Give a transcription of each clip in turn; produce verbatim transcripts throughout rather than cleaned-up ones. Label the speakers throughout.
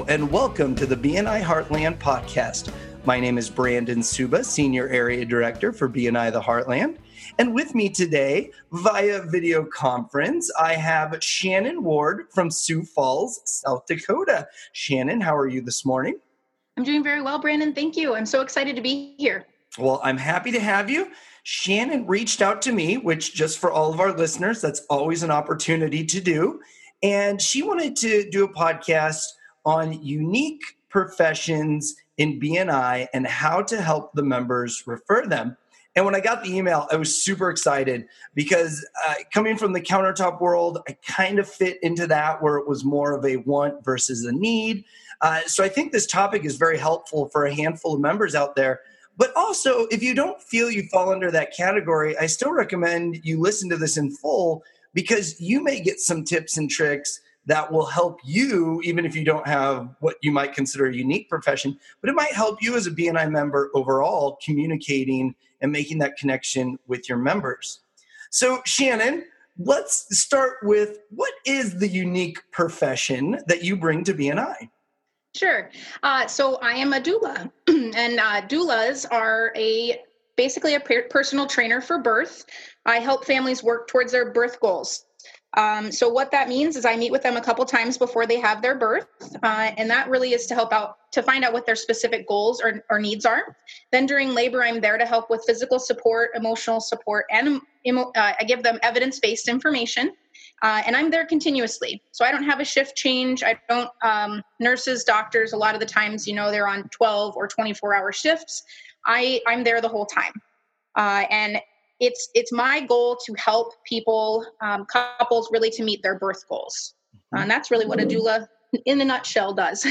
Speaker 1: Hello, and welcome to the B N I Heartland podcast. My name is Brandon Suba, Senior Area Director for B N I The Heartland. And with me today, via video conference, I have Shannon Ward from Sioux Falls, South Dakota. Shannon, how are you this morning?
Speaker 2: I'm doing very well, Brandon. Thank you. I'm so excited to be here.
Speaker 1: Well, I'm happy to have you. Shannon reached out to me, which just for all of our listeners, that's always an opportunity to do. And she wanted to do a podcast on unique professions in B N I and how to help the members refer them. And when I got the email, I was super excited because uh, coming from the countertop world, I kind of fit into that where it was more of a want versus a need. Uh, so I think this topic is very helpful for a handful of members out there. But also, if you don't feel you fall under that category, I still recommend you listen to this in full because you may get some tips and tricks that will help you, even if you don't have what you might consider a unique profession, but it might help you as a B N I member overall communicating and making that connection with your members. So Shannon, let's start with what is the unique profession that you bring to B N I?
Speaker 2: Sure. Uh, so I am a doula, and uh, doulas are a basically a per- personal trainer for birth. I help families work towards their birth goals. Um, so what that means is I meet with them a couple times before they have their birth, uh, and that really is to help out, to find out what their specific goals or, or needs are. Then during labor, I'm there to help with physical support, emotional support, and uh, I give them evidence-based information, uh, and I'm there continuously. So I don't have a shift change. I don't, um, nurses, doctors, a lot of the times, you know, they're on twelve or twenty-four hour shifts. I, I'm there the whole time. Uh, and It's it's my goal to help people, um, couples, really to meet their birth goals. Uh, and that's really what a doula, in a nutshell, does.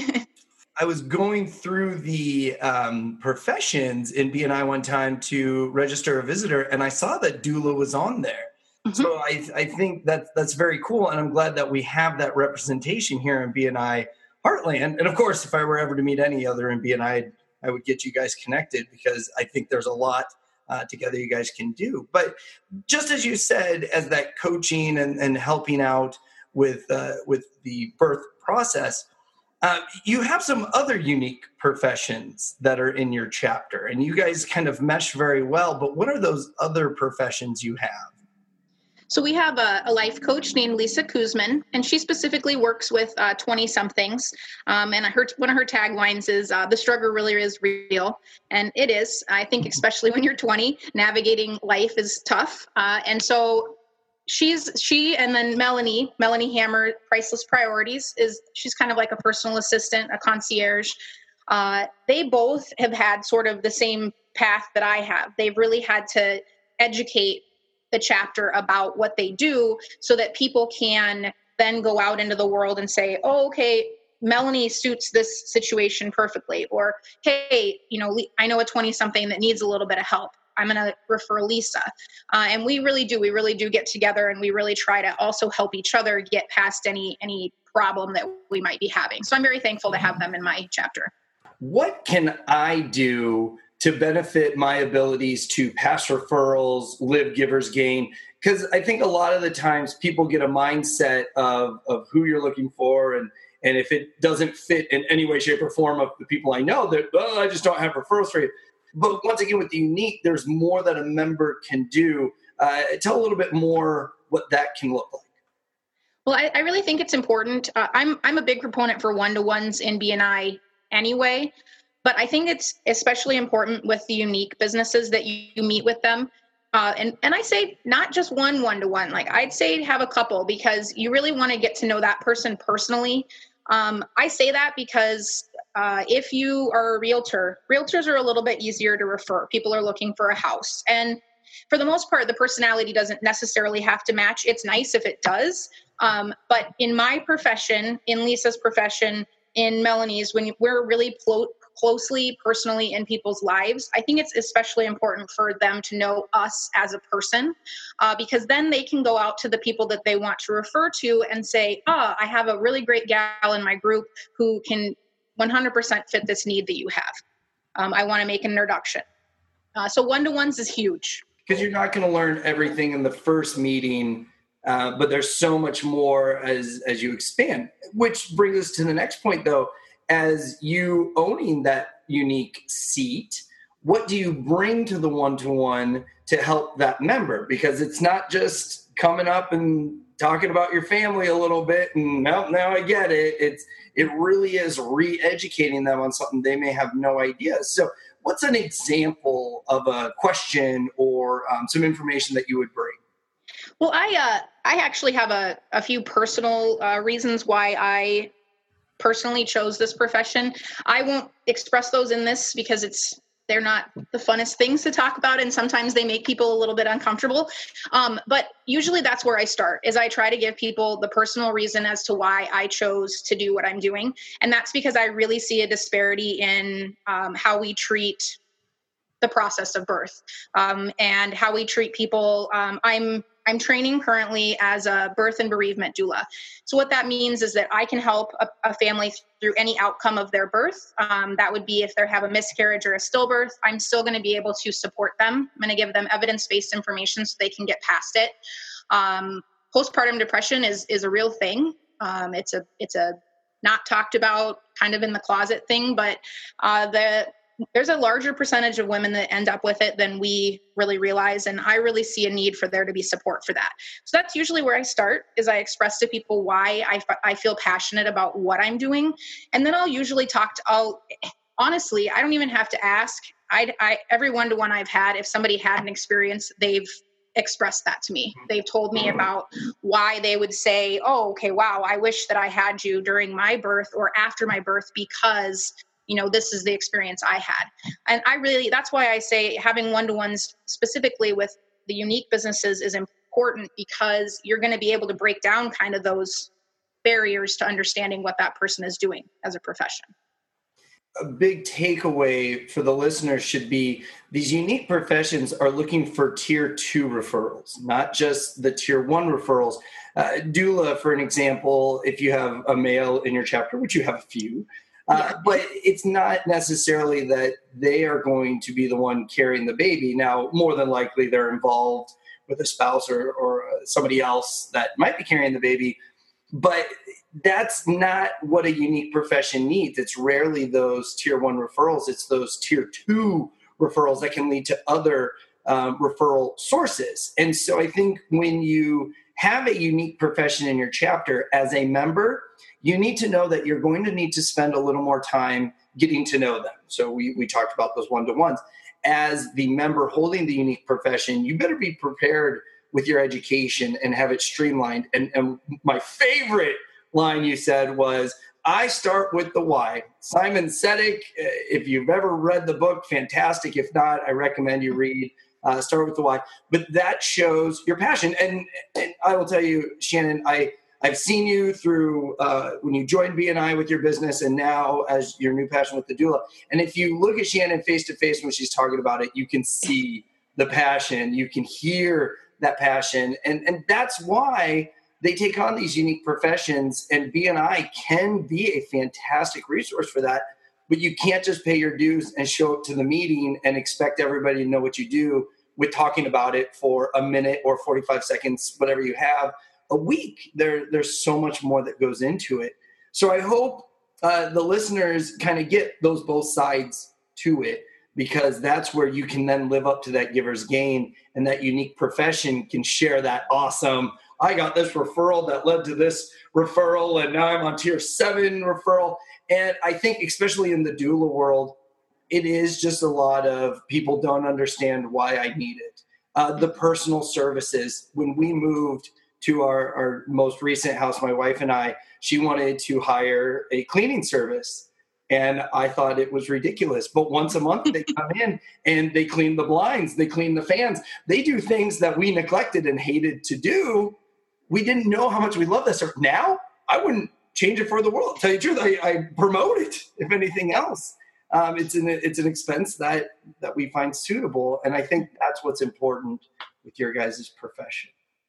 Speaker 1: I was going through the um, professions in B N I one time to register a visitor, and I saw that doula was on there. Mm-hmm. So I, I think that that's very cool, and I'm glad that we have that representation here in B N I Heartland. And of course, if I were ever to meet any other in B N I, I would get you guys connected because I think there's a lot Uh, together you guys can do. But just as you said, as that coaching and, and helping out with uh, with the birth process, uh, you have some other unique professions that are in your chapter, and you guys kind of mesh very well. But what are those other professions you have?
Speaker 2: So we have a, a life coach named Lisa Kuzman, and she specifically works with uh, twenty-somethings. Um, and her, one of her taglines is, uh, the struggle really is real. And it is. I think especially when you're twenty, navigating life is tough. Uh, and so she's she and then Melanie, Melanie Hammer, Priceless Priorities, is she's kind of like a personal assistant, a concierge. Uh, they both have had sort of the same path that I have. They've really had to educate the chapter about what they do so that people can then go out into the world and say, oh, okay, Melanie suits this situation perfectly. Or, hey, you know, I know a twenty something that needs a little bit of help. I'm going to refer Lisa. Uh, and we really do. We really do get together and we really try to also help each other get past any, any problem that we might be having. So I'm very thankful to have them in my chapter.
Speaker 1: What can I do to benefit my abilities to pass referrals, live giver's gain? Because I think a lot of the times people get a mindset of, of who you're looking for. And, and if it doesn't fit in any way, shape, or form of the people I know, that, oh, I just don't have referrals for you. But once again, with the unique, there's more that a member can do. Uh, tell a little bit more what that can look like.
Speaker 2: Well, I, I really think it's important. Uh, I'm I'm a big proponent for one-to-ones in B N I anyway. But I think it's especially important with the unique businesses that you, you meet with them. Uh, and, and I say not just one one-to-one, like I'd say have a couple because you really want to get to know that person personally. Um, I say that because uh, if you are a realtor, realtors are a little bit easier to refer. People are looking for a house. And for the most part, the personality doesn't necessarily have to match. It's nice if it does. Um, but in my profession, in Lisa's profession, in Melanie's, when we're really close, closely, personally in people's lives, I think it's especially important for them to know us as a person, uh, because then they can go out to the people that they want to refer to and say, oh, I have a really great gal in my group who can one hundred percent fit this need that you have. Um, I want to make an introduction. Uh, so one-to-ones is huge.
Speaker 1: Because you're not going to learn everything in the first meeting Uh, but there's so much more as as you expand, which brings us to the next point, though. As you owning that unique seat, what do you bring to the one-to-one to help that member? Because it's not just coming up and talking about your family a little bit and now, now I get it. It's it really is re-educating them on something they may have no idea. So what's an example of a question or um, some information that you would bring?
Speaker 2: Well, I uh, I actually have a, a few personal uh, reasons why I personally chose this profession. I won't express those in this because it's they're not the funnest things to talk about, and sometimes they make people a little bit uncomfortable. Um, but usually that's where I start, is I try to give people the personal reason as to why I chose to do what I'm doing. And that's because I really see a disparity in um, how we treat the process of birth um, and how we treat people. Um, I'm I'm training currently as a birth and bereavement doula. So what that means is that I can help a, a family through any outcome of their birth. Um, that would be if they have a miscarriage or a stillbirth, I'm still going to be able to support them. I'm going to give them evidence-based information so they can get past it. Um, postpartum depression is is a real thing. Um, it's a it's a not talked about, kind of in the closet thing, but uh, the there's a larger percentage of women that end up with it than we really realize. And I really see a need for there to be support for that. So that's usually where I start, is I express to people why I, I feel passionate about what I'm doing. And then I'll usually talk to, I'll honestly, I don't even have to ask. I, I every one-to-one I've had, if somebody had an experience, they've expressed that to me. They've told me about why they would say, oh, okay, wow, I wish that I had you during my birth or after my birth because you know, this is the experience I had. And I really, that's why I say having one-to-ones specifically with the unique businesses is important, because you're going to be able to break down kind of those barriers to understanding what that person is doing as a profession.
Speaker 1: A big takeaway for the listeners should be these unique professions are looking for tier two referrals, not just the tier one referrals. Uh, doula, for an example, if you have a male in your chapter, which you have a few, Uh, yeah. But it's not necessarily that they are going to be the one carrying the baby. Now, more than likely, they're involved with a spouse or, or somebody else that might be carrying the baby. But that's not what a unique profession needs. It's rarely those tier one referrals. It's those tier two referrals that can lead to other um, referral sources. And so I think when you have a unique profession in your chapter as a member, you need to know that you're going to need to spend a little more time getting to know them. So we, we talked about those one-to-ones. As the member holding the unique profession, you better be prepared with your education and have it streamlined. And, and my favorite line you said was, I start with the why. Simon Sinek, if you've ever read the book, fantastic. If not, I recommend you read uh, Start with the Why. But that shows your passion. And, and I will tell you, Shannon, I I've seen you through uh, when you joined B N I with your business and now as your new passion with the doula. And if you look at Shannon face-to-face when she's talking about it, you can see the passion. You can hear that passion. And, and that's why they take on these unique professions. And B N I can be a fantastic resource for that. But you can't just pay your dues and show up to the meeting and expect everybody to know what you do with talking about it for a minute or forty-five seconds, whatever you have. A week. There, there's so much more that goes into it. So I hope uh, the listeners kind of get those both sides to it, because that's where you can then live up to that giver's gain, and that unique profession can share that awesome, I got this referral that led to this referral, and now I'm on tier seven referral. And I think especially in the doula world, it is just a lot of people don't understand why I need it. Uh, the personal services, when we moved to our, our most recent house, my wife and I, she wanted to hire a cleaning service. And I thought it was ridiculous. But once a month they come in and they clean the blinds, they clean the fans. They do things that we neglected and hated to do. We didn't know how much we love this. Now, I wouldn't change it for the world. To tell you the truth, I, I promote it, if anything else. Um, it's an it's an expense that, that we find suitable. And I think that's what's important with your guys' profession.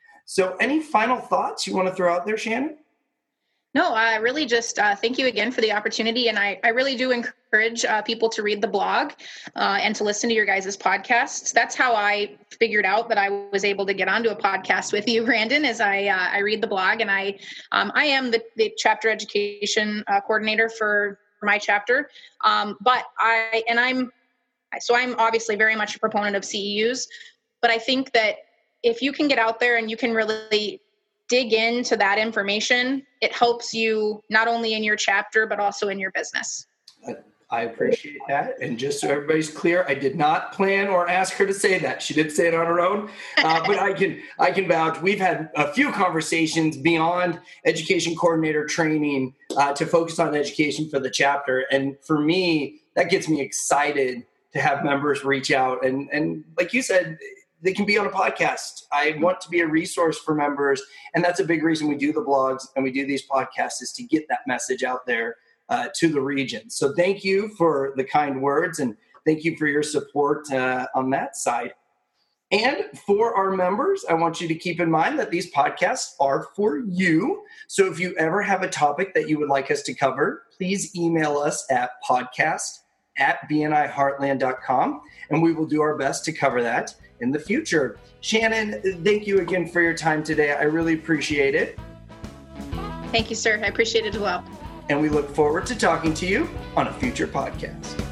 Speaker 1: So any final thoughts you want to throw out there, Shannon?
Speaker 2: No, I really just uh, thank you again for the opportunity. And I, I really do encourage encourage uh, people to read the blog uh, and to listen to your guys' podcasts. That's how I figured out that I was able to get onto a podcast with you, Brandon, as I uh, I read the blog, and I um, I am the, the chapter education uh, coordinator for, for my chapter. Um, but I and I'm so I'm obviously very much a proponent of C E Us, but I think that if you can get out there and you can really dig into that information, it helps you not only in your chapter, but also in your business.
Speaker 1: I appreciate that. And just so everybody's clear, I did not plan or ask her to say that. She did say it on her own, uh, but I can I can vouch. We've had a few conversations beyond education coordinator training uh, to focus on education for the chapter. And for me, that gets me excited to have members reach out. And, and like you said, they can be on a podcast. I want to be a resource for members. And that's a big reason we do the blogs and we do these podcasts, is to get that message out there uh, to the region. So thank you for the kind words, and thank you for your support uh, on that side. And for our members, I want you to keep in mind that these podcasts are for you. So if you ever have a topic that you would like us to cover, please email us at podcast at b n i heartland dot com, and we will do our best to cover that in the future. Shannon, thank you again for your time today. I really appreciate it.
Speaker 2: Thank you, sir. I appreciate it as well.
Speaker 1: And we look forward to talking to you on a future podcast.